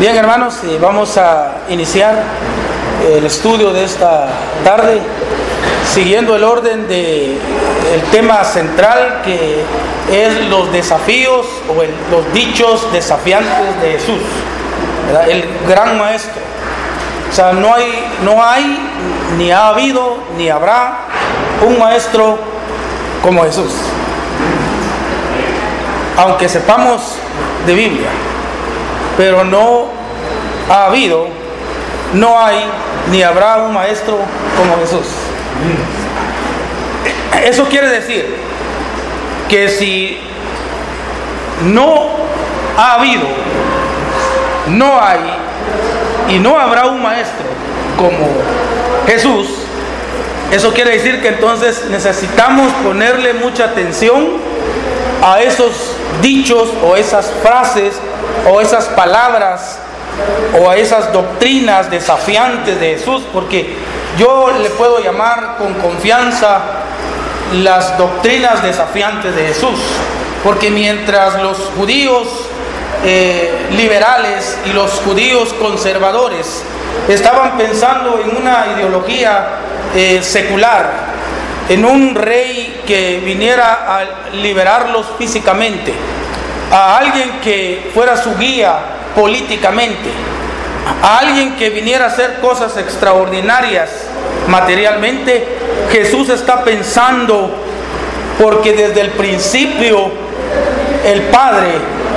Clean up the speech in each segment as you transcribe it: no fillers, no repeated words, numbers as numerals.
Bien, hermanos, vamos a iniciar el estudio de esta tarde siguiendo el orden del tema central, que es los desafíos o los dichos desafiantes de Jesús, ¿verdad? El gran maestro. O sea, no hay, ni ha habido, ni habrá un maestro como Jesús. Aunque sepamos de Biblia, pero no ha habido, no hay, ni habrá un maestro como Jesús. Eso quiere decir que si no ha habido, no hay y no habrá un maestro como Jesús, eso quiere decir que entonces necesitamos ponerle mucha atención a esos dichos o esas frases o esas palabras o a esas doctrinas desafiantes de Jesús, porque yo le puedo llamar con confianza las doctrinas desafiantes de Jesús, porque mientras los judíos liberales y los judíos conservadores estaban pensando en una ideología secular, en un rey que viniera a liberarlos físicamente, a alguien que fuera su guía políticamente, a alguien que viniera a hacer cosas extraordinarias materialmente, Jesús está pensando, porque desde el principio el Padre,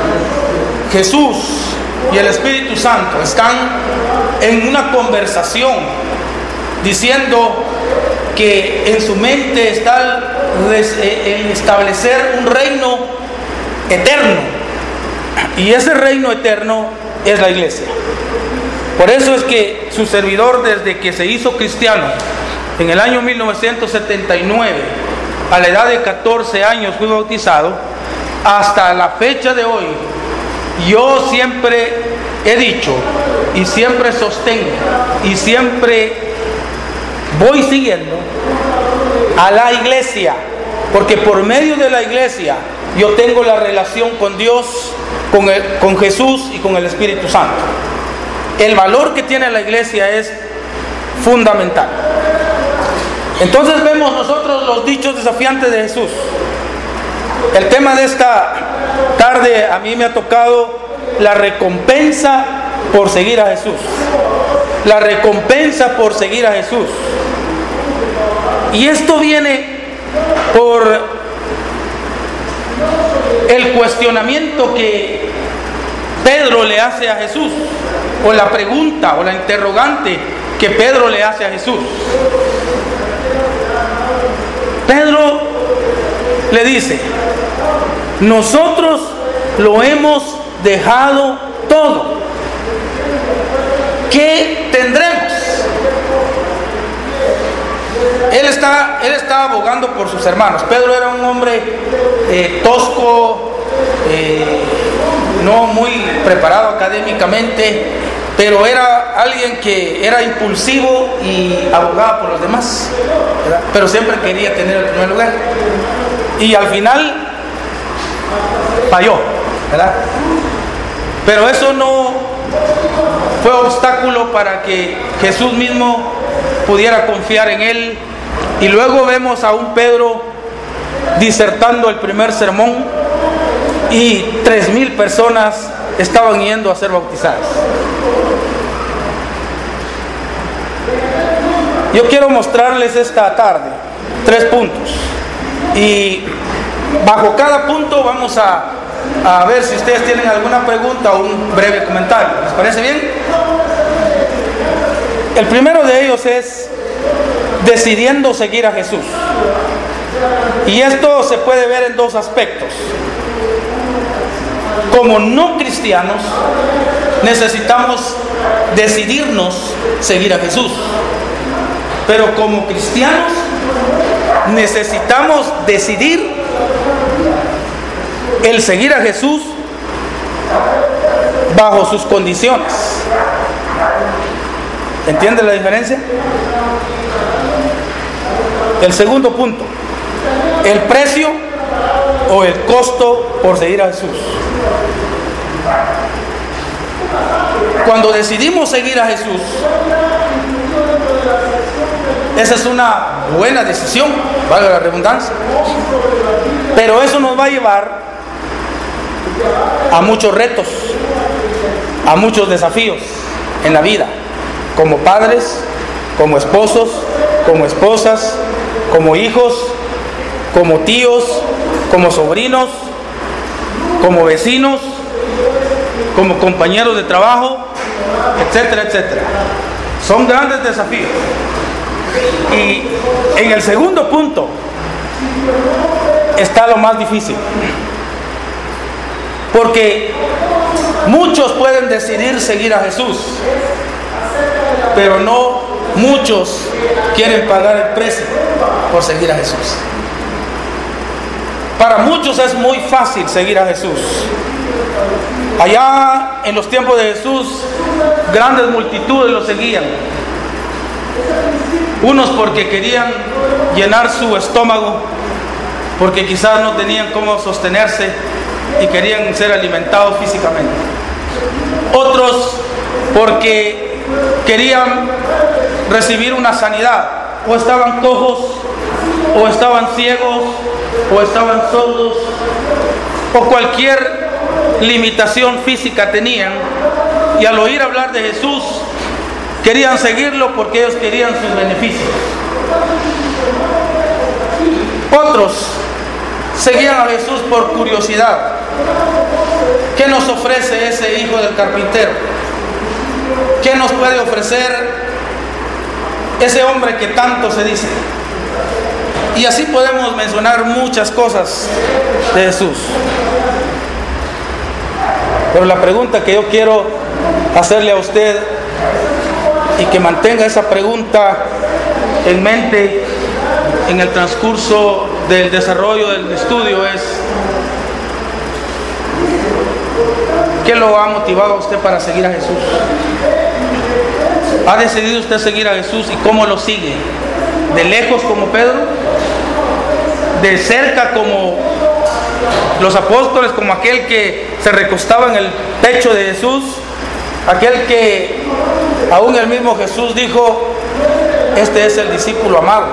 Jesús y el Espíritu Santo están en una conversación diciendo que en su mente está el establecer un reino eterno, y ese reino eterno es la iglesia. Por eso es que su servidor, desde que se hizo cristiano en el año 1979, a la edad de 14 años fui bautizado, hasta la fecha de hoy, yo siempre he dicho y siempre sostengo y siempre voy siguiendo a la iglesia, porque por medio de la iglesia yo tengo la relación con Dios, con Jesús y con el Espíritu Santo. El valor que tiene la iglesia es fundamental. Entonces vemos nosotros los dichos desafiantes de Jesús. El tema de esta tarde a mí me ha tocado la recompensa por seguir a Jesús. La recompensa por seguir a Jesús. Y esto viene por el cuestionamiento que Pedro le hace a Jesús, o la pregunta o la interrogante que Pedro le hace a Jesús. Pedro le dice: nosotros lo hemos dejado todo, ¿qué tendremos? Él está abogando por sus hermanos. Pedro era un hombre tosco, no muy preparado académicamente, pero era alguien que era impulsivo y abogaba por los demás, ¿verdad? Pero siempre quería tener el primer lugar, y al final falló, ¿verdad? Pero eso no fue obstáculo para que Jesús mismo pudiera confiar en él. Y luego vemos a un Pedro disertando el primer sermón, y 3,000 personas estaban yendo a ser bautizadas. Yo quiero mostrarles esta tarde 3 puntos, y bajo cada punto vamos a ver si ustedes tienen alguna pregunta o un breve comentario. ¿Les parece bien? El primero de ellos es decidiendo seguir a Jesús, y esto se puede ver en 2 aspectos. Como no cristianos necesitamos decidirnos seguir a Jesús, pero como cristianos necesitamos decidir el seguir a Jesús bajo sus condiciones. ¿Entiende la diferencia? El segundo punto: el precio o el costo por seguir a Jesús. Cuando decidimos seguir a Jesús, esa es una buena decisión, valga la redundancia, pero eso nos va a llevar a muchos retos, a muchos desafíos en la vida, como padres, como esposos, como esposas, como hijos, como tíos, como sobrinos, como vecinos, como compañeros de trabajo, etcétera, etcétera. Son grandes desafíos. Y en el segundo punto está lo más difícil, porque muchos pueden decidir seguir a Jesús, pero no muchos quieren pagar el precio por seguir a Jesús. Para muchos es muy fácil seguir a Jesús. Allá en los tiempos de Jesús, grandes multitudes lo seguían. Unos porque querían llenar su estómago, porque quizás no tenían cómo sostenerse y querían ser alimentados físicamente. Otros porque querían recibir una sanidad, o estaban cojos, o estaban ciegos, o estaban sordos, o cualquier limitación física tenían, y al oír hablar de Jesús querían seguirlo porque ellos querían sus beneficios. Otros seguían a Jesús por curiosidad. ¿Qué nos ofrece ese hijo del carpintero? ¿Qué nos puede ofrecer ese hombre que tanto se dice? Y así podemos mencionar muchas cosas de Jesús. Pero la pregunta que yo quiero hacerle a usted, y que mantenga esa pregunta en mente en el transcurso del desarrollo del estudio, es: ¿qué lo ha motivado a usted para seguir a Jesús? ¿Ha decidido usted seguir a Jesús y cómo lo sigue? ¿De lejos como Pedro? ¿De cerca como los apóstoles, como aquel que se recostaba en el pecho de Jesús? Aquel que aún el mismo Jesús dijo: este es el discípulo amado.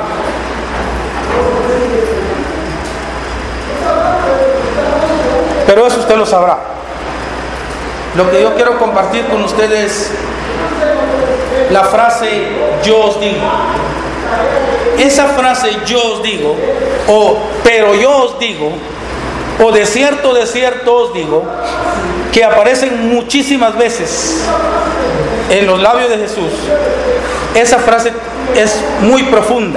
Pero eso usted lo sabrá. Lo que yo quiero compartir con ustedes es la frase "yo os digo". Esa frase "yo os digo", o "pero yo os digo", o "de cierto os digo", que aparecen muchísimas veces en los labios de Jesús, esa frase es muy profunda.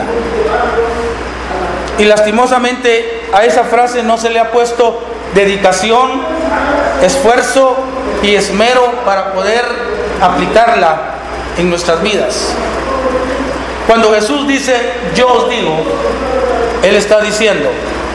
Y lastimosamente a esa frase no se le ha puesto dedicación, esfuerzo y esmero para poder aplicarla en nuestras vidas. Cuando Jesús dice "yo os digo", Él está diciendo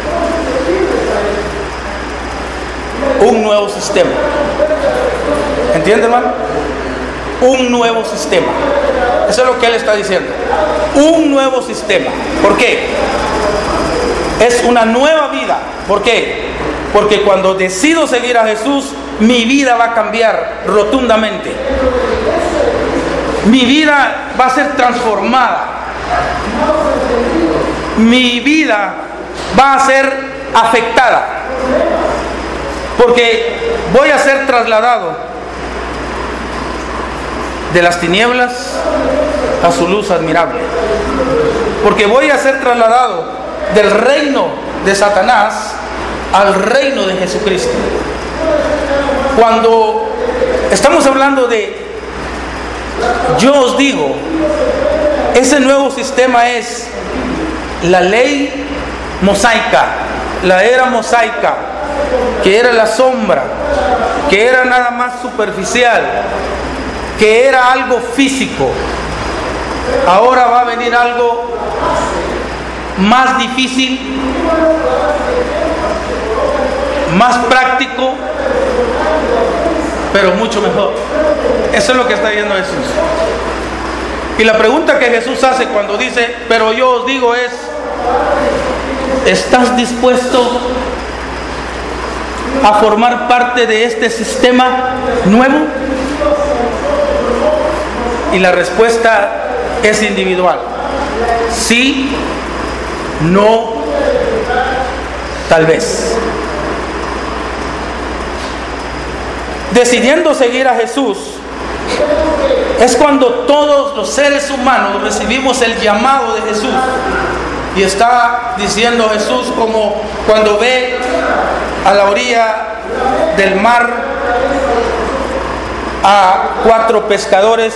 un nuevo sistema. ¿Entiende, hermano? Un nuevo sistema. Eso es lo que Él está diciendo. Un nuevo sistema. ¿Por qué? Es una nueva vida. ¿Por qué? Porque cuando decido seguir a Jesús, mi vida va a cambiar rotundamente. Mi vida va a ser transformada. Mi vida va a ser afectada. Porque voy a ser trasladado de las tinieblas a su luz admirable. Porque voy a ser trasladado del reino de Satanás al reino de Jesucristo. Cuando estamos hablando de "yo os digo", ese nuevo sistema es la ley mosaica, la era mosaica, que era la sombra, que era nada más superficial, que era algo físico. Ahora va a venir algo más difícil, más práctico, pero mucho mejor. Eso es lo que está diciendo Jesús. Y la pregunta que Jesús hace cuando dice "pero yo os digo" es: ¿estás dispuesto a formar parte de este sistema nuevo? Y la respuesta es individual. Sí, no, tal vez. Decidiendo seguir a Jesús es cuando todos los seres humanos recibimos el llamado de Jesús. Y está diciendo Jesús como cuando ve a la orilla del mar a 4 pescadores,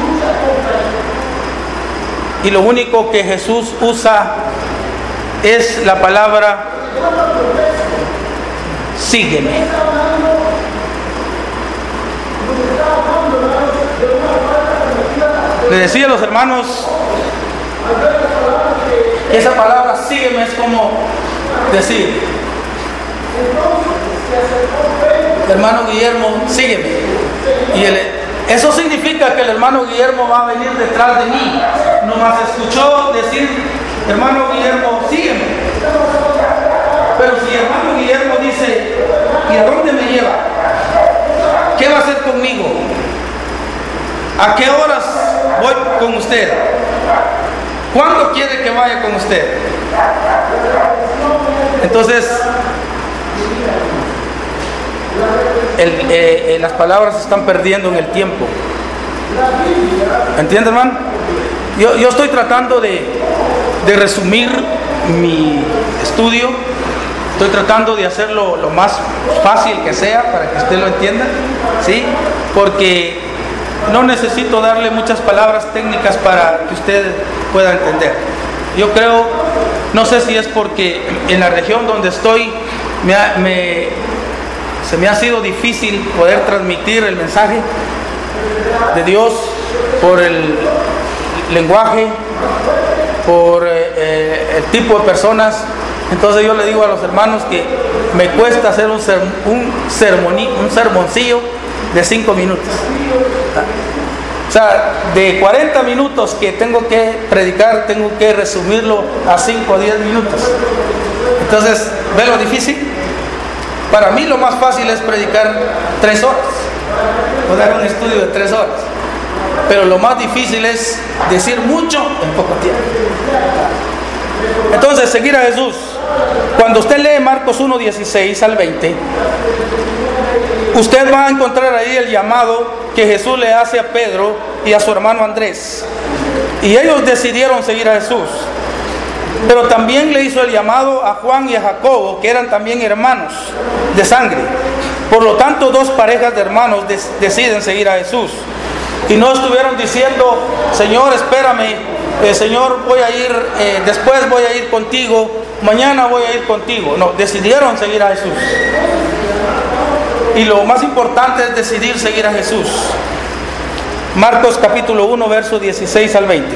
y lo único que Jesús usa es la palabra sígueme. Le decía a los hermanos, esa palabra sígueme es como decir, hermano Guillermo, sígueme. Y eso significa que el hermano Guillermo va a venir detrás de mí. Nomás escuchó decir, hermano Guillermo, sígueme. Pero si el hermano Guillermo dice, ¿y a dónde me lleva? ¿Qué va a hacer conmigo? ¿A qué horas voy con usted? ¿Cuándo quiere que vaya con usted? Entonces, las palabras se están perdiendo en el tiempo. ¿Entiende, hermano? Yo estoy tratando de resumir mi estudio. Estoy tratando de hacerlo lo más fácil que sea para que usted lo entienda, ¿sí? Porque no necesito darle muchas palabras técnicas para que usted pueda entender. Yo creo, no sé si es porque en la región donde estoy se me ha sido difícil poder transmitir el mensaje de Dios por el lenguaje, por el tipo de personas. Entonces yo le digo a los hermanos que me cuesta hacer un sermoncillo de 5 minutos. O sea, de 40 minutos que tengo que predicar, tengo que resumirlo a 5 o 10 minutos. Entonces, ¿ve lo difícil? Para mí lo más fácil es predicar 3 horas, o dar un estudio de 3 horas. Pero lo más difícil es decir mucho en poco tiempo. Entonces, seguir a Jesús. Cuando usted lee Marcos 1:16 al 20, usted va a encontrar ahí el llamado que Jesús le hace a Pedro y a su hermano Andrés. Y ellos decidieron seguir a Jesús. Pero también le hizo el llamado a Juan y a Jacobo, que eran también hermanos de sangre. Por lo tanto, 2 parejas de hermanos deciden seguir a Jesús. Y no estuvieron diciendo, Señor, espérame, Señor, voy a ir, después voy a ir contigo, mañana voy a ir contigo. No, decidieron seguir a Jesús. Y lo más importante es decidir seguir a Jesús. Marcos capítulo 1, versos 16 al 20.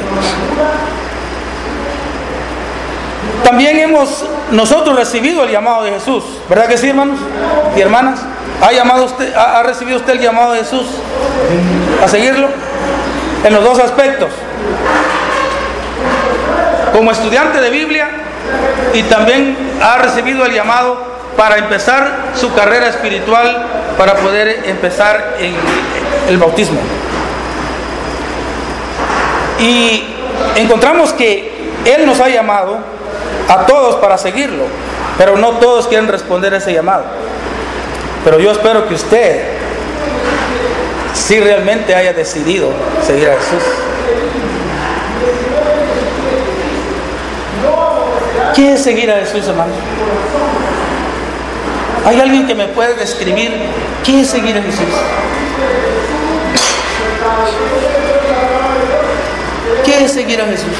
También hemos nosotros recibido el llamado de Jesús, ¿verdad que sí, hermanos y hermanas? ¿Ha recibido usted el llamado de Jesús a seguirlo? En los 2 aspectos. Como estudiante de Biblia, y también ha recibido el llamado para empezar su carrera espiritual, para poder empezar en el bautismo. Y encontramos que Él nos ha llamado a todos para seguirlo, pero no todos quieren responder a ese llamado. Pero yo espero que usted sí realmente haya decidido seguir a Jesús. ¿Qué es seguir a Jesús, hermano? ¿Hay alguien que me puede describir qué es seguir a Jesús? ¿Qué es seguir a Jesús?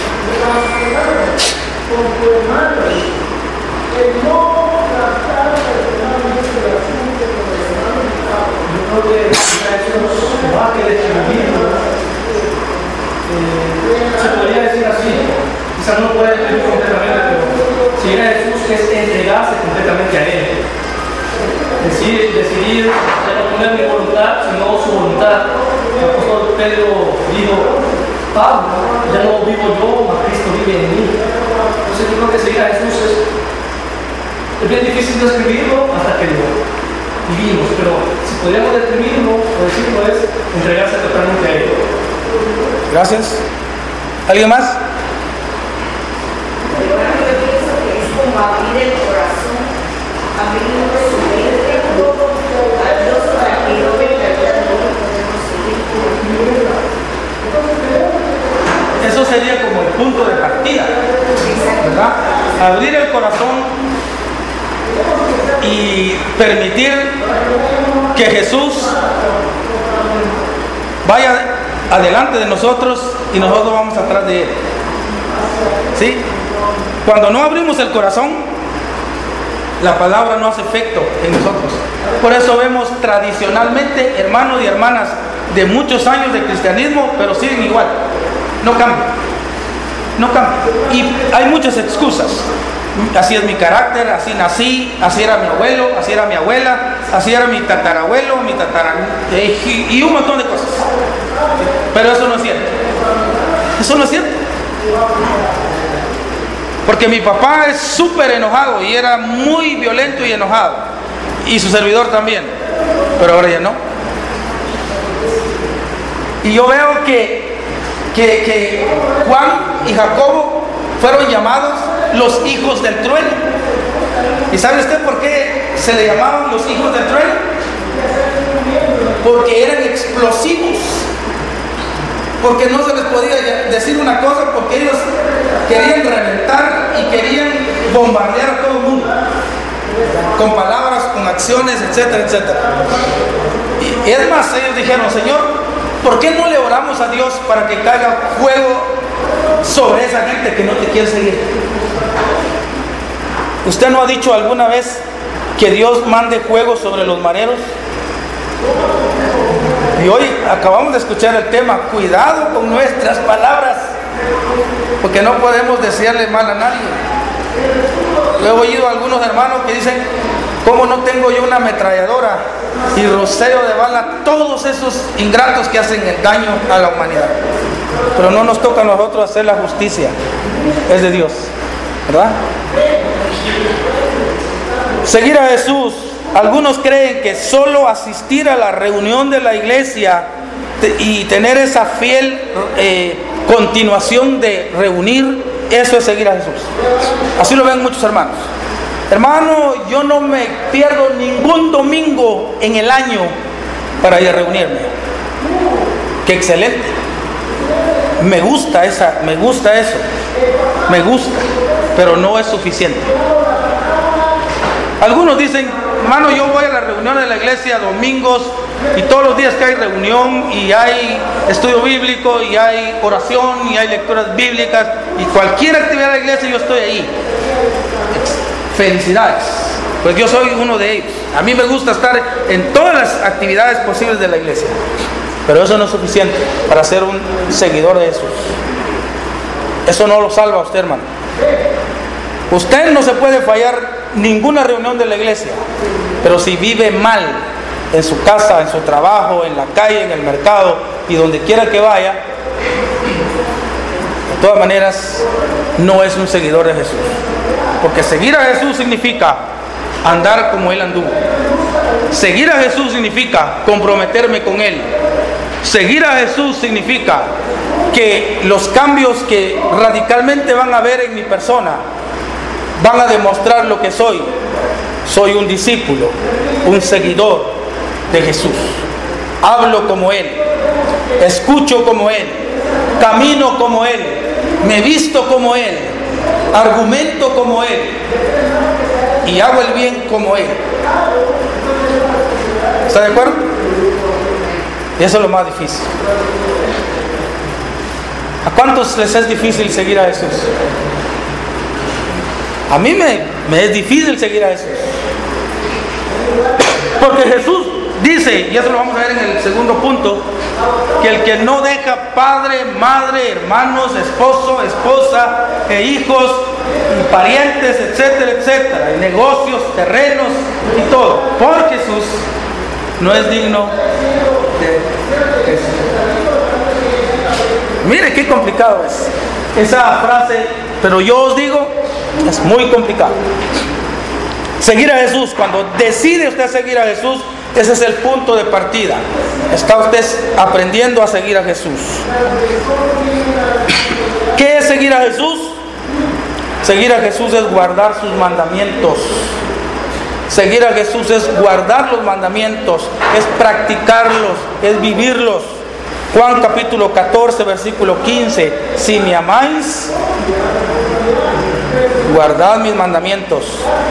Se podría decir así, quizás no puede decir completamente, pero seguir a Jesús es entregarse completamente a Él. Decidir ya no poner mi voluntad, sino su voluntad. El apóstol Pedro dijo, Pablo, ya no vivo yo, mas Cristo vive en mí. Entonces yo creo que seguir a Jesús es bien difícil describirlo hasta que lo vivimos, pero si podríamos describirlo o decirlo es entregarse totalmente a Él. Gracias. ¿Alguien más? Yo pienso que es como abrir el corazón, abrir su mente a Dios para que lo verdaderamente podemos seguir. Eso sería como el punto de partida, ¿verdad? Abrir el corazón y permitir que Jesús vaya adelante de nosotros y nosotros vamos atrás de Él. ¿Sí? Cuando no abrimos el corazón, la palabra no hace efecto en nosotros. Por eso vemos tradicionalmente hermanos y hermanas de muchos años de cristianismo, pero siguen igual. No cambian. No cambian. Y hay muchas excusas. Así es mi carácter, así nací, así era mi abuelo, así era mi abuela, así era mi tatarabuelo, y un montón de cosas. Pero eso no es cierto. Eso no es cierto. Porque mi papá es súper enojado y era muy violento y enojado. Y su servidor también. Pero ahora ya no. Y yo veo que Juan y Jacobo fueron llamados los hijos del trueno. ¿Y sabe usted por qué se le llamaban los hijos del trueno? Porque eran explosivos. Porque no se les podía decir una cosa, porque ellos querían reventar y querían bombardear a todo el mundo con palabras, con acciones, etcétera, etcétera. Y es más, ellos dijeron: Señor, ¿por qué no le oramos a Dios para que caiga fuego sobre esa gente que no te quiere seguir? ¿Usted no ha dicho alguna vez que Dios mande fuego sobre los mareros? Y hoy acabamos de escuchar el tema: cuidado con nuestras palabras, porque no podemos desearle mal a nadie. Yo he oído a algunos hermanos que dicen: ¿cómo no tengo yo una ametralladora y roceo de bala a todos esos ingratos que hacen el daño a la humanidad? Pero no nos toca a nosotros hacer la justicia, es de Dios, ¿verdad? Seguir a Jesús. Algunos creen que solo asistir a la reunión de la iglesia y tener esa fiel continuación de reunir, eso es seguir a Jesús. Así lo ven muchos hermanos. Hermano, yo no me pierdo ningún domingo en el año para ir a reunirme. Qué excelente. Me gusta eso, pero no es suficiente. Algunos dicen: hermano, yo voy a la reunión de la iglesia domingos y todos los días que hay reunión y hay estudio bíblico y hay oración y hay lecturas bíblicas y cualquier actividad de la iglesia, yo estoy ahí. Felicidades, pues yo soy uno de ellos. A mí me gusta estar en todas las actividades posibles de la iglesia, pero eso no es suficiente para ser un seguidor de Jesús. Eso no lo salva a usted, hermano. Usted no se puede fallar ninguna reunión de la iglesia, pero si vive mal en su casa, en su trabajo, en la calle, en el mercado y donde quiera que vaya, de todas maneras no es un seguidor de Jesús. Porque seguir a Jesús significa andar como Él anduvo. Seguir a Jesús significa comprometerme con Él. Seguir a Jesús significa que los cambios que radicalmente van a haber en mi persona van a demostrar lo que soy. Soy un discípulo, un seguidor de Jesús. Hablo como Él, escucho como Él, camino como Él, me visto como Él, argumento como Él y hago el bien como Él. ¿Está de acuerdo? Y eso es lo más difícil. ¿A cuántos les es difícil seguir a Jesús? A mí me es difícil seguir a Jesús. Porque Jesús dice, y eso lo vamos a ver en el segundo punto, que el que no deja padre, madre, hermanos, esposo, esposa, hijos, y parientes, etcétera, etcétera, y negocios, terrenos y todo, por Jesús, no es digno de Jesús. Mire qué complicado es esa frase, pero yo os digo, es muy complicado. Seguir a Jesús, cuando decide usted seguir a Jesús, Ese es el punto de partida. Está usted aprendiendo a seguir a Jesús. ¿Qué es seguir a Jesús? Seguir a Jesús es guardar sus mandamientos. Seguir a Jesús es guardar los mandamientos, es practicarlos, es vivirlos. Juan capítulo 14, versículo 15. Si me amáis, guardad mis mandamientos.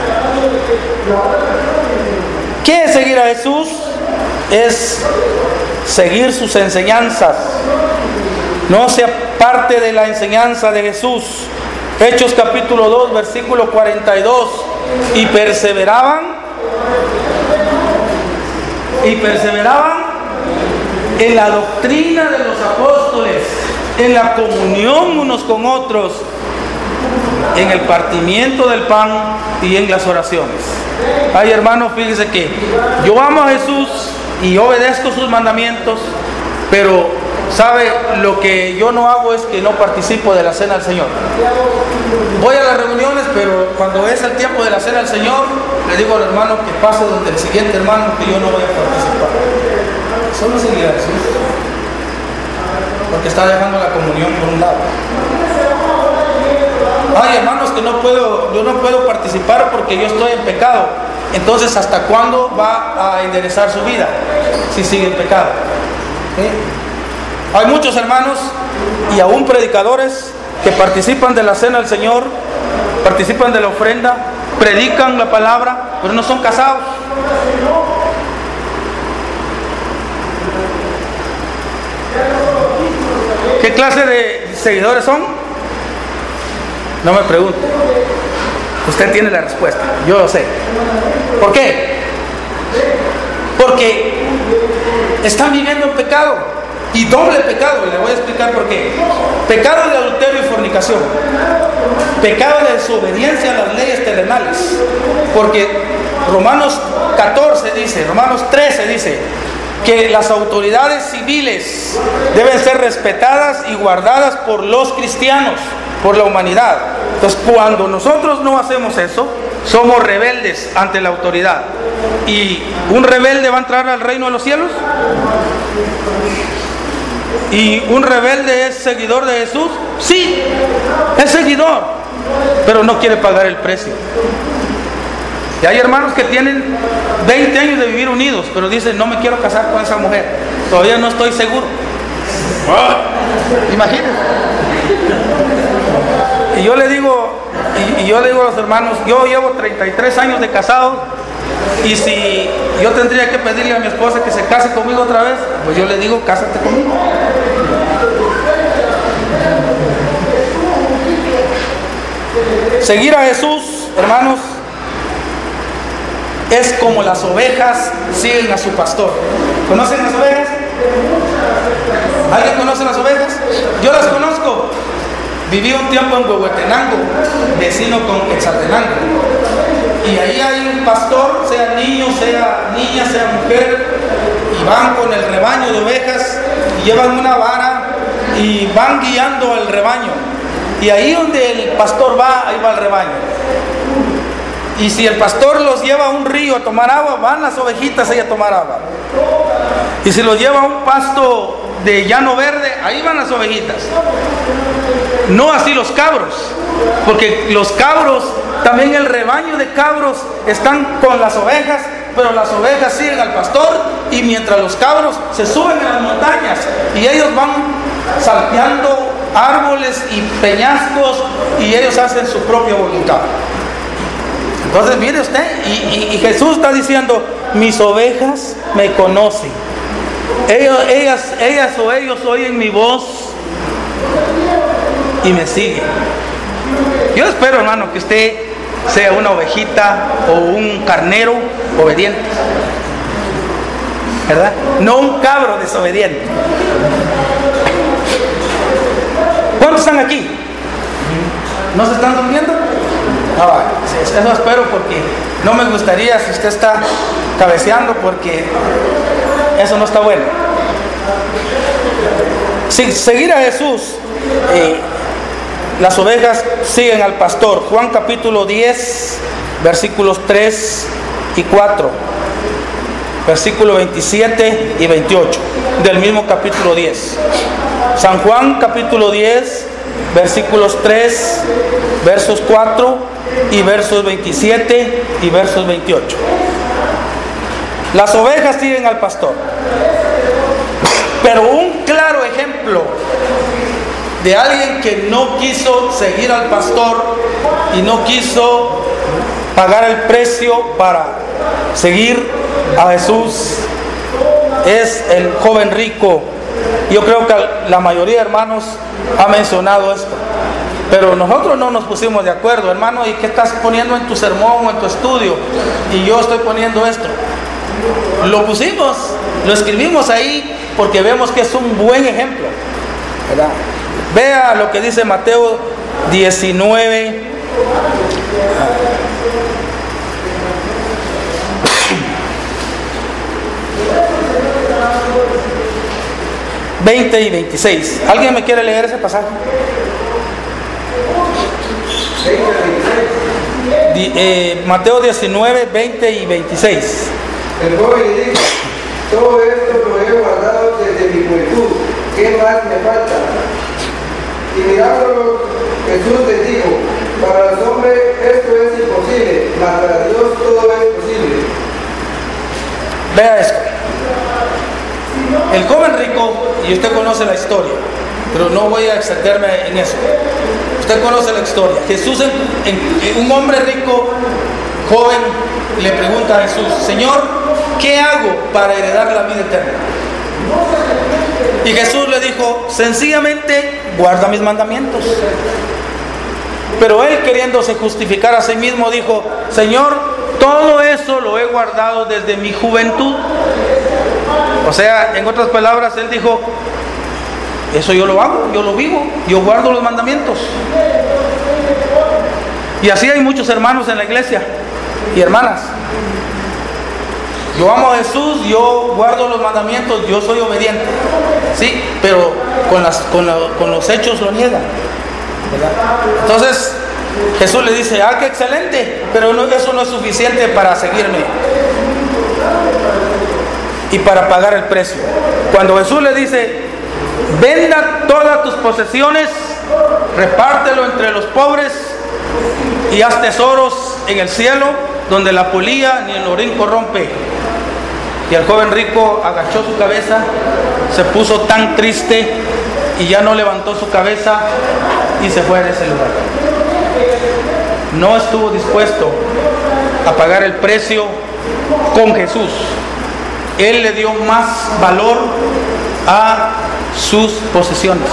¿Qué es seguir a Jesús? Es seguir sus enseñanzas. No se aparte de la enseñanza de Jesús. Hechos capítulo 2, versículo 42. Y perseveraban en la doctrina de los apóstoles, en la comunión unos con otros, en el partimiento del pan y en las oraciones. Ay, hermanos, fíjense que yo amo a Jesús y obedezco sus mandamientos, pero ¿sabe? Lo que yo no hago es que no participo de la cena del Señor. Voy a las reuniones, pero cuando es el tiempo de la cena del Señor, le digo al hermano que pase donde el siguiente hermano, que yo no voy a participar. Eso no seguirá a Jesús, porque está dejando la comunión por un lado. Ay, hermanos, que yo no puedo participar porque yo estoy en pecado. Entonces, ¿hasta cuándo va a enderezar su vida si sigue en pecado? Hay muchos hermanos y aún predicadores que participan de la cena del Señor, participan de la ofrenda, predican la palabra, pero no son casados. ¿Qué clase de seguidores son? No me pregunte. Usted tiene la respuesta, yo lo sé. ¿Por qué? Porque están viviendo en pecado, y doble pecado, y le voy a explicar por qué. Pecado de adulterio y fornicación, pecado de desobediencia a las leyes terrenales, porque Romanos 13 dice que las autoridades civiles deben ser respetadas y guardadas por los cristianos, por la humanidad. Entonces, cuando nosotros no hacemos eso, somos rebeldes ante la autoridad. ¿Y un rebelde va a entrar al reino de los cielos? ¿Y un rebelde es seguidor de Jesús? Sí, es seguidor, pero no quiere pagar el precio. Y hay hermanos que tienen 20 años de vivir unidos, pero dicen, no me quiero casar con esa mujer, todavía no estoy seguro. Imagínense. Y yo le digo a los hermanos, yo llevo 33 años de casado, y si yo tendría que pedirle a mi esposa que se case conmigo otra vez, pues yo le digo, cásate conmigo. Seguir a Jesús, hermanos, es como las ovejas siguen a su pastor. ¿Conocen las ovejas? ¿Alguien conoce las ovejas? Yo las conozco. Viví un tiempo en Huehuetenango, vecino con Quetzaltenango. Y ahí hay un pastor, sea niño, sea niña, sea mujer, y van con el rebaño de ovejas, y llevan una vara y van guiando al rebaño. Y ahí donde el pastor va, ahí va el rebaño. Y si el pastor los lleva a un río a tomar agua, van las ovejitas ahí a tomar agua. Y si los lleva a un pasto de llano verde, ahí van las ovejitas. No así los cabros, porque los cabros, también el rebaño de cabros están con las ovejas, pero las ovejas siguen al pastor, y mientras los cabros se suben a las montañas y ellos van salteando árboles y peñascos y ellos hacen su propia voluntad. Entonces mire usted, y Jesús está diciendo, mis ovejas me conocen, ellas o ellos oyen mi voz y me siguen. Yo espero, hermano, que usted sea una ovejita o un carnero obediente, ¿verdad? No un cabro desobediente. ¿Cuántos están aquí? ¿No se están durmiendo? Eso espero, porque no me gustaría si usted está cabeceando, porque eso no está bueno. Seguir a Jesús, las ovejas siguen al pastor. Juan capítulo 10, versículos 3 y 4. versículos 27 y 28 del mismo capítulo 10. San Juan capítulo 10, versículos 3, versos 4 y versos 27 y versos 28. Las ovejas siguen al pastor, pero un claro ejemplo de alguien que no quiso seguir al pastor y no quiso pagar el precio para seguir a Jesús es el joven rico. Yo creo que la mayoría de hermanos ha mencionado esto, pero nosotros no nos pusimos de acuerdo, hermano, ¿y qué estás poniendo en tu sermón o en tu estudio? Y yo estoy poniendo esto. Lo pusimos, lo escribimos ahí porque vemos que es un buen ejemplo, ¿verdad? Vea lo que dice Mateo 19, 20 y 26. ¿Alguien me quiere leer ese pasaje? 20 y 26. Mateo 19, 20 y 26. El joven le dijo: todo esto lo he guardado desde mi juventud, ¿qué más me falta? Y mirándolo, Jesús les dijo: para los hombres esto es imposible, mas para Dios todo es posible. Vea esto. El joven rico, y usted conoce la historia, pero no voy a extenderme en eso. Usted conoce la historia. Jesús, un hombre rico, joven, le pregunta a Jesús: Señor, ¿qué hago para heredar la vida eterna? Y Jesús le dijo: sencillamente, guarda mis mandamientos. Pero él, queriéndose justificar a sí mismo, dijo: Señor, todo eso lo he guardado desde mi juventud. O sea, en otras palabras, él dijo: eso yo lo hago, yo lo vivo, yo guardo los mandamientos. Y así hay muchos hermanos en la iglesia y hermanas. Yo amo a Jesús, yo guardo los mandamientos, yo soy obediente, sí, pero con los hechos lo niegan, ¿verdad? Entonces Jesús le dice: ah, qué excelente, pero eso no es suficiente para seguirme y para pagar el precio. Cuando Jesús le dice: venda todas tus posesiones, repártelo entre los pobres y haz tesoros en el cielo, donde la polilla ni el orín corrompe. Y el joven rico agachó su cabeza, se puso tan triste y ya no levantó su cabeza y se fue de ese lugar. No estuvo dispuesto a pagar el precio con Jesús. Él le dio más valor a sus posesiones.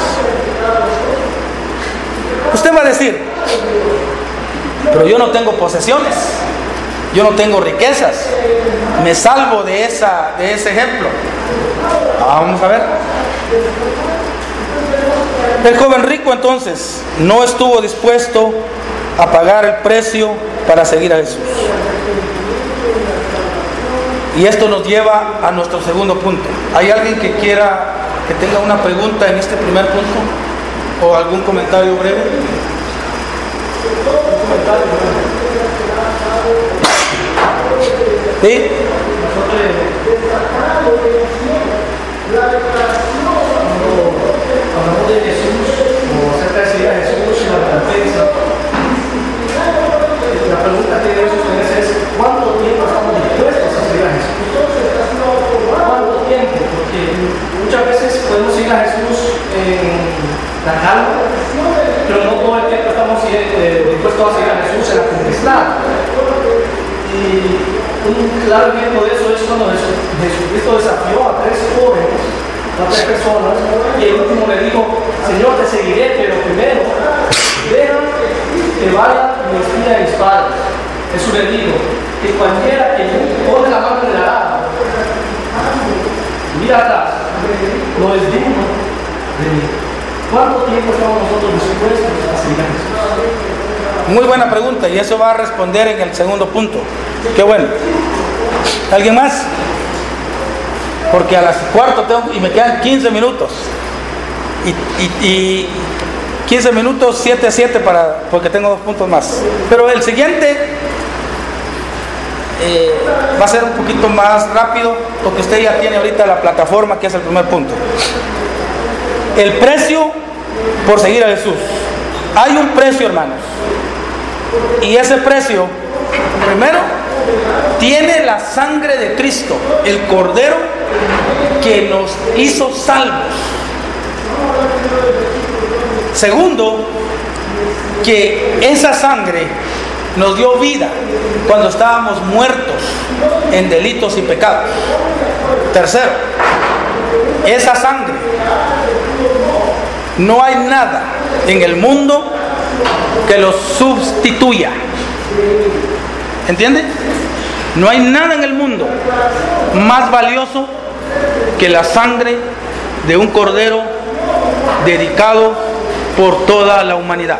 Usted va a decir: pero yo no tengo posesiones, yo no tengo riquezas, me salvo de ese ejemplo. Vamos a ver. El joven rico entonces no estuvo dispuesto a pagar el precio para seguir a Jesús. Y esto nos lleva a nuestro segundo punto. ¿Hay alguien que tenga una pregunta en este primer punto? ¿O algún comentario breve? ¿Sí? Hablamos de Jesús, o acerca de seguir a Jesús y la recompensa. La pregunta que debemos ustedes es: ¿cuánto tiempo estamos dispuestos a seguir a Jesús? ¿Cuánto tiempo? Porque muchas veces podemos seguir a Jesús en la calma, pero no todo el tiempo estamos dispuestos a seguir a Jesús en la tempestad. Y un claro ejemplo de eso es cuando Jesucristo desafió a 3 jóvenes, a 3 personas, y el último le dijo: Señor, te seguiré, pero primero deja que vaya mi espía y mis padres. Jesús le dijo que cualquiera que pone la mano en el arado, mira atrás, no es digno de mí. ¿Cuánto tiempo estamos nosotros dispuestos a seguir a Jesús? Muy buena pregunta, y eso va a responder en el segundo punto. Qué bueno. ¿Alguien más? Porque a las 4:15 y me quedan 15 minutos. Y 15 minutos, 7 a 7 porque tengo 2 puntos más. Pero el siguiente va a ser un poquito más rápido porque usted ya tiene ahorita la plataforma, que es el primer punto. El precio por seguir a Jesús. Hay un precio, hermanos, y ese precio, primero, tiene la sangre de Cristo, el Cordero que nos hizo salvos. Segundo, que esa sangre nos dio vida cuando estábamos muertos en delitos y pecados. Tercero, esa sangre, no hay nada en el mundo que lo sustituya. ¿Entiende? No hay nada en el mundo más valioso que la sangre de un cordero dedicado por toda la humanidad.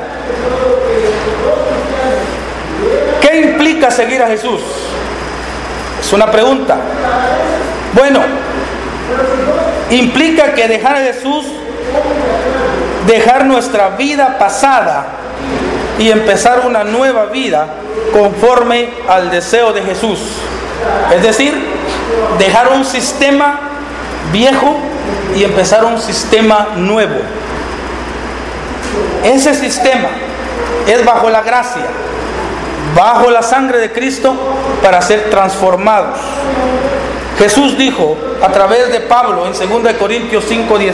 ¿Qué implica seguir a Jesús? Es una pregunta. Bueno, implica que dejar a Jesús, dejar nuestra vida pasada y empezar una nueva vida conforme al deseo de Jesús. Es decir, dejar un sistema viejo y empezar un sistema nuevo. Ese sistema es bajo la gracia, bajo la sangre de Cristo, para ser transformados. Jesús dijo a través de Pablo en 2 Corintios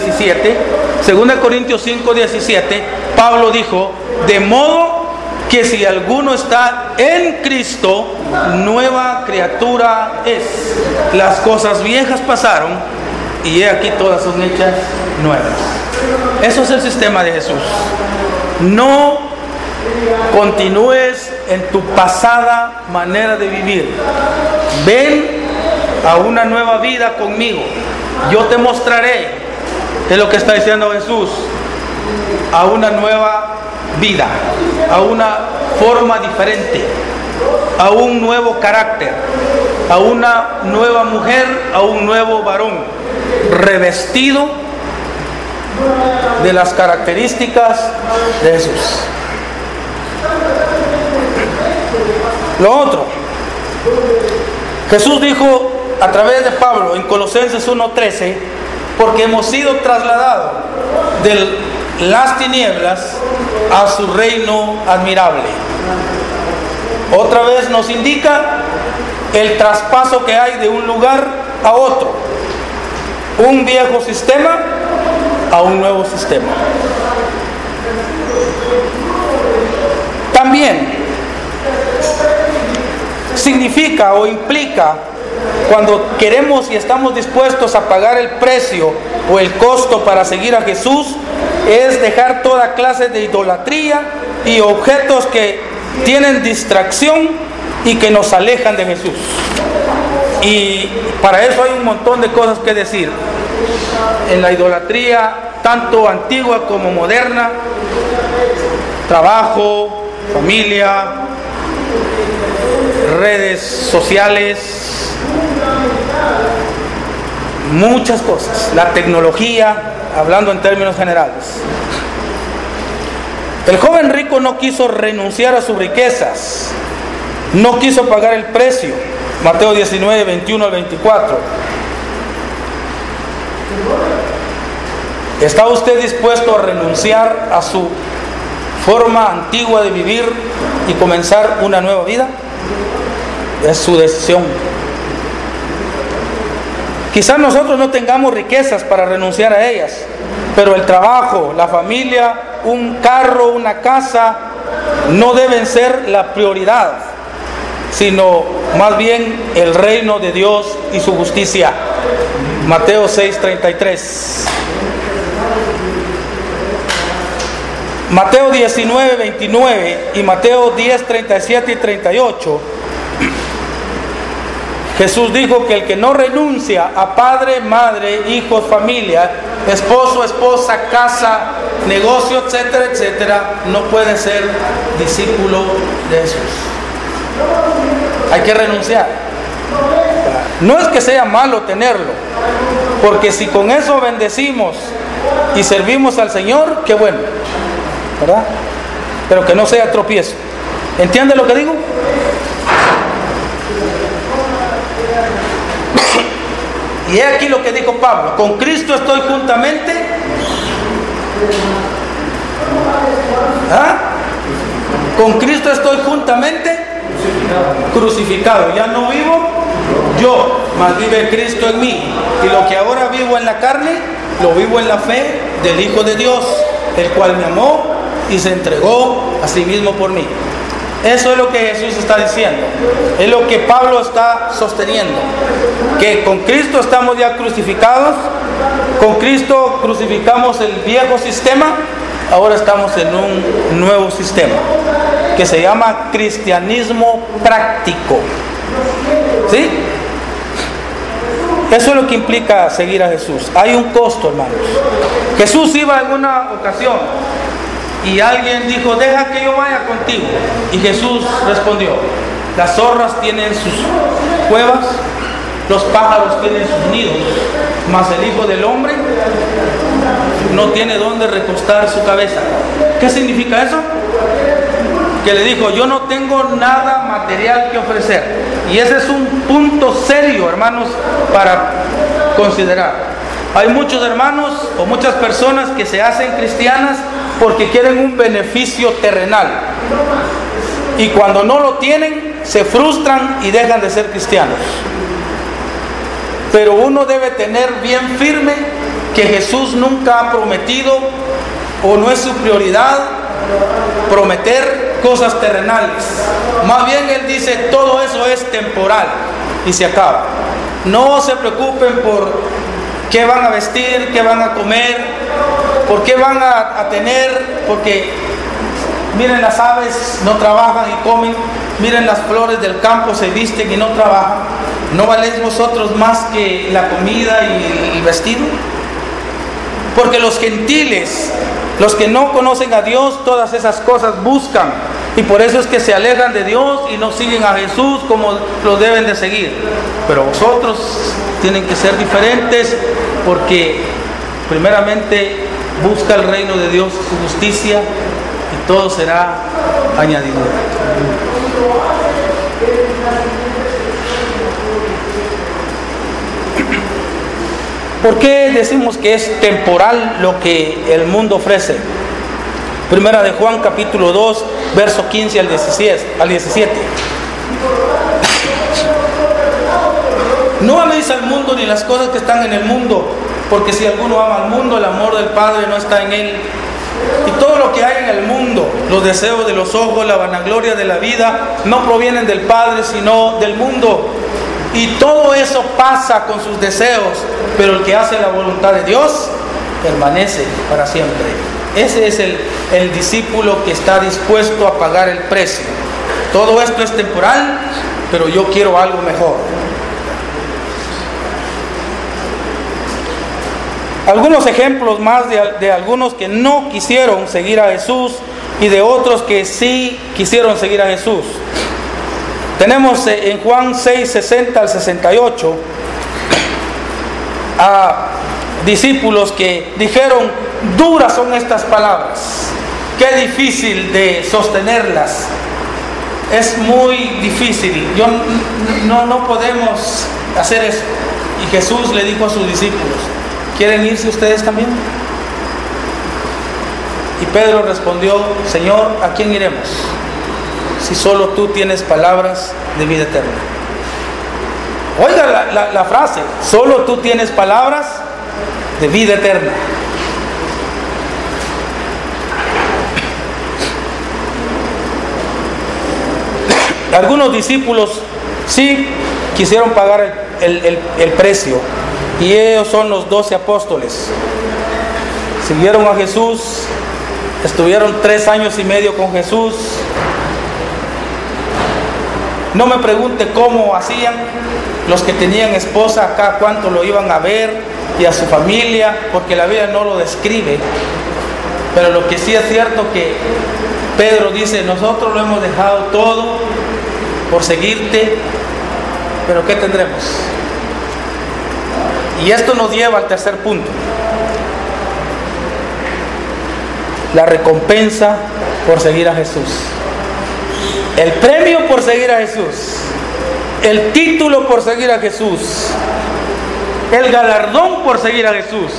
5:17, Pablo dijo: de modo que si alguno está en Cristo, nueva criatura es. Las cosas viejas pasaron y he aquí todas son hechas nuevas. Eso es el sistema de Jesús. No continúes en tu pasada manera de vivir. Ven a una nueva vida conmigo. Yo te mostraré, es lo que está diciendo Jesús, a una nueva vida, a una forma diferente, a un nuevo carácter, a una nueva mujer, a un nuevo varón, revestido de las características de Jesús. Lo otro, Jesús dijo a través de Pablo en Colosenses 1:13: porque hemos sido trasladados de las tinieblas a su reino admirable. Otra vez nos indica el traspaso que hay de un lugar a otro, un viejo sistema a un nuevo sistema. También significa o implica, cuando queremos y estamos dispuestos a pagar el precio o el costo para seguir a Jesús, es dejar toda clase de idolatría y objetos que tienen distracción y que nos alejan de Jesús. Y para eso hay un montón de cosas que decir. En la idolatría, tanto antigua como moderna, trabajo, familia, redes sociales, muchas cosas, la tecnología, hablando en términos generales. El joven rico no quiso renunciar a sus riquezas, no quiso pagar el precio. Mateo 19, 21 al 24. ¿Está usted dispuesto a renunciar a su forma antigua de vivir y comenzar una nueva vida? Es su decisión. Quizás nosotros no tengamos riquezas para renunciar a ellas, pero el trabajo, la familia, un carro, una casa, no deben ser la prioridad, sino más bien el reino de Dios y su justicia. Mateo 6:33. Mateo 19, 29 y Mateo 10, 37 y 38. Jesús dijo que el que no renuncia a padre, madre, hijos, familia, esposo, esposa, casa, negocio, etcétera, etcétera, no puede ser discípulo de Jesús. Hay que renunciar. No es que sea malo tenerlo, porque si con eso bendecimos y servimos al Señor, qué bueno, ¿verdad? Pero que no sea tropiezo. ¿Entiende lo que digo? Y es aquí lo que dijo Pablo: con Cristo estoy juntamente con Cristo estoy juntamente crucificado. Ya no vivo yo, mas vive Cristo en mí. Y lo que ahora vivo en la carne, lo vivo en la fe del Hijo de Dios, el cual me amó y se entregó a sí mismo por mí. Eso es lo que Jesús está diciendo. Es lo que Pablo está sosteniendo. Que con Cristo estamos ya crucificados. Con Cristo crucificamos el viejo sistema. Ahora estamos en un nuevo sistema que se llama cristianismo práctico. ¿Sí? Eso es lo que implica seguir a Jesús. Hay un costo, hermanos. Jesús iba en una ocasión y alguien dijo: deja que yo vaya contigo. Y Jesús respondió: las zorras tienen sus cuevas, los pájaros tienen sus nidos, mas el Hijo del Hombre no tiene dónde recostar su cabeza. ¿Qué significa eso? Que le dijo: yo no tengo nada material que ofrecer. Y ese es un punto serio, hermanos, para considerar. Hay muchos hermanos o muchas personas que se hacen cristianas porque quieren un beneficio terrenal, y cuando no lo tienen se frustran y dejan de ser cristianos. Pero uno debe tener bien firme que Jesús nunca ha prometido, o no es su prioridad, prometer cosas terrenales. Más bien Él dice: todo eso es temporal y se acaba. No se preocupen por qué van a vestir, qué van a comer, por qué van a tener, porque miren, las aves no trabajan y comen, miren, las flores del campo se visten y no trabajan. ¿No valéis vosotros más que la comida y el vestido? Porque los gentiles, los que no conocen a Dios, todas esas cosas buscan, y por eso es que se alejan de Dios y no siguen a Jesús como lo deben de seguir. Pero vosotros tienen que ser diferentes, porque primeramente busca el reino de Dios, su justicia, y todo será añadido. ¿Por qué decimos que es temporal lo que el mundo ofrece? Primera de Juan capítulo 2, verso 15 al 17. No améis al mundo ni las cosas que están en el mundo, porque si alguno ama al mundo, el amor del Padre no está en él. Y todo lo que hay en el mundo, los deseos de los ojos, la vanagloria de la vida, no provienen del Padre, sino del mundo. Y todo eso pasa con sus deseos, pero el que hace la voluntad de Dios permanece para siempre. Ese es el discípulo que está dispuesto a pagar el precio. Todo esto es temporal, pero yo quiero algo mejor. Algunos ejemplos más de algunos que no quisieron seguir a Jesús y de otros que sí quisieron seguir a Jesús. Tenemos en Juan 6, 60 al 68 a discípulos que dijeron: duras son estas palabras, qué difícil de sostenerlas, es muy difícil, no podemos hacer eso. Y Jesús le dijo a sus discípulos: ¿quieren irse ustedes también? Y Pedro respondió: Señor, ¿a quién iremos? Si solo tú tienes palabras de vida eterna. Oiga la frase: solo tú tienes palabras de vida eterna. Algunos discípulos sí quisieron pagar el precio, y ellos son los 12 apóstoles. Siguieron a Jesús, estuvieron 3 años y medio con Jesús. No me pregunte cómo hacían. Los que tenían esposa acá, cuánto lo iban a ver, y a su familia, porque la Biblia no lo describe. Pero lo que sí es cierto, que Pedro dice: nosotros lo hemos dejado todo por seguirte, pero ¿qué tendremos? Y esto nos lleva al tercer punto: la recompensa por seguir a Jesús. El premio por seguir a Jesús, el título por seguir a Jesús. el galardón por seguir a Jesús.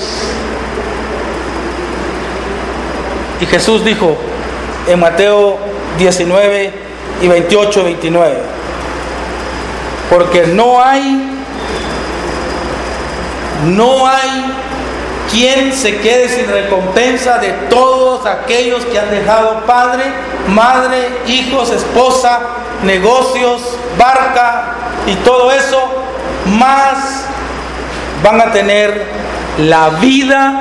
Y Jesús dijo en Mateo 19 y 28, 29, porque no hay quien se quede sin recompensa de todos aquellos que han dejado padre, madre, hijos, esposa, negocios, barca y todo eso, más van a tener la vida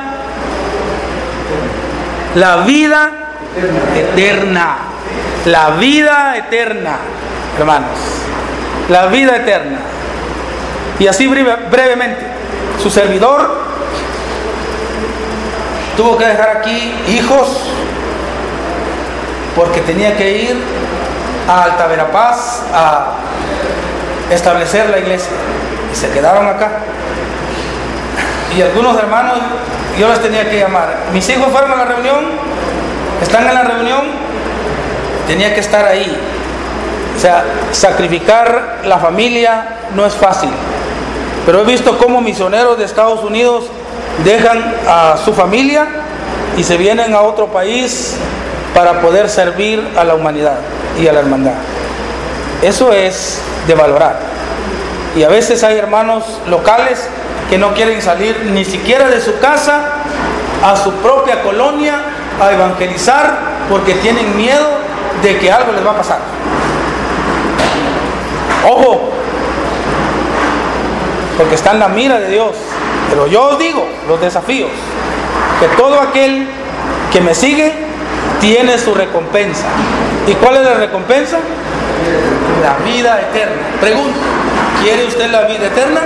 eterna. La vida eterna, hermanos. La vida eterna. Y así brevemente, su servidor tuvo que dejar aquí hijos porque tenía que ir a Alta Verapaz a establecer la iglesia. Y se quedaron acá. Y algunos hermanos yo les tenía que llamar. Mis hijos fueron a la reunión, están en la reunión, tenía que estar ahí. O sea, sacrificar la familia no es fácil. Pero he visto cómo misioneros de Estados Unidos dejan a su familia y se vienen a otro país para poder servir a la humanidad y a la hermandad. Eso es de valorar. Y a veces hay hermanos locales que no quieren salir ni siquiera de su casa a su propia colonia a evangelizar porque tienen miedo de que algo les va a pasar. Ojo, porque está en la mira de Dios. Pero yo os digo los desafíos, que todo aquel que me sigue tiene su recompensa. ¿Y cuál es la recompensa? La vida eterna. Pregunto, ¿quiere usted la vida eterna?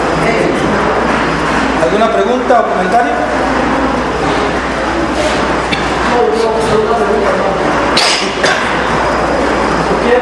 ¿Alguna pregunta o comentario? ¿Por qué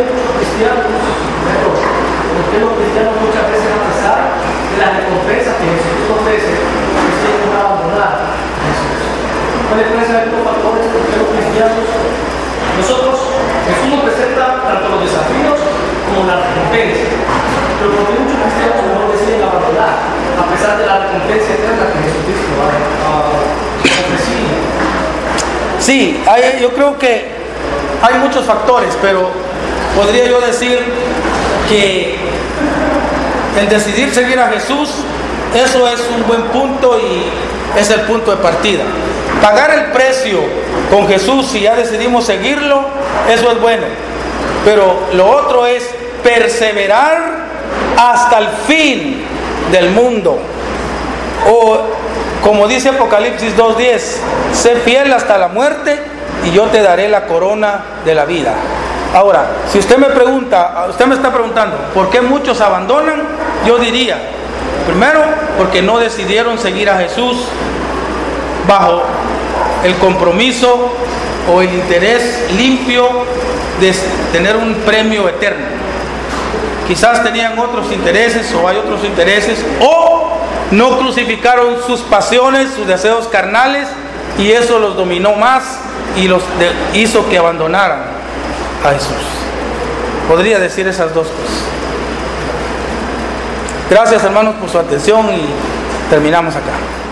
los cristianos muchas veces, a pesar de las recompensas que Jesús ofrece, deciden abandonar a Jesús? ¿Cuáles pueden ser estos factores por qué los cristianos? Jesús nos presenta tanto los desafíos como las recompensas, pero porque muchos cristianos no deciden abandonar, a pesar de la recompensa eterna que Jesucristo ha ofrecido. Sí, yo creo que hay muchos factores, pero podría yo decir que el decidir seguir a Jesús, eso es un buen punto y es el punto de partida. Pagar el precio con Jesús, si ya decidimos seguirlo, eso es bueno. Pero lo otro es perseverar hasta el fin del mundo. O como dice Apocalipsis 2:10, sé fiel hasta la muerte y yo te daré la corona de la vida. Ahora, si usted me está preguntando, ¿por qué muchos abandonan? Yo diría, primero, porque no decidieron seguir a Jesús bajo el compromiso o el interés limpio de tener un premio eterno. Quizás tenían otros intereses o hay otros intereses, o no crucificaron sus pasiones, sus deseos carnales, y eso los dominó más y los hizo que abandonaran a Jesús. Podría decir esas dos cosas. Gracias, hermanos, por su atención y terminamos acá.